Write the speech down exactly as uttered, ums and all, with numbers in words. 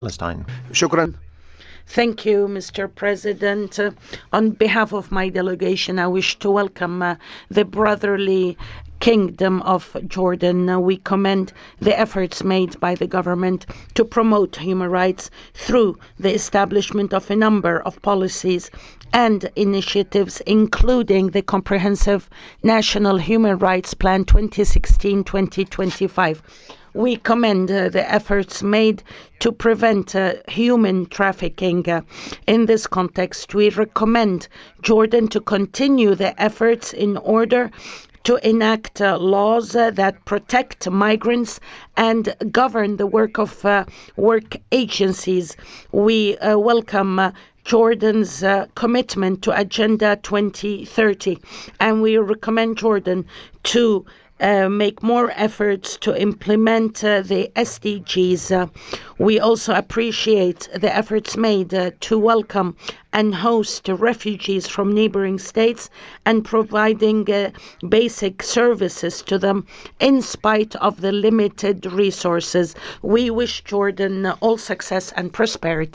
Palestine. شكرا. Thank you, Mister President. Uh, on behalf of my delegation, I wish to welcome uh, the brotherly Kingdom of Jordan. Uh, we commend the efforts made by the government to promote human rights through the establishment of a number of policies and initiatives, including the Comprehensive National Human Rights Plan twenty sixteen to twenty twenty-five. We commend uh, the efforts made to prevent uh, human trafficking. Uh, in this context, we recommend Jordan to continue the efforts in order to enact uh, laws uh, that protect migrants and govern the work of uh, work agencies. We uh, welcome uh, Jordan's uh, commitment to Agenda twenty thirty, and we recommend Jordan to uh, make more efforts to implement uh, the S D Gs. Uh, we also appreciate the efforts made uh, to welcome and host refugees from neighboring states and providing uh, basic services to them in spite of the limited resources. We wish Jordan all success and prosperity.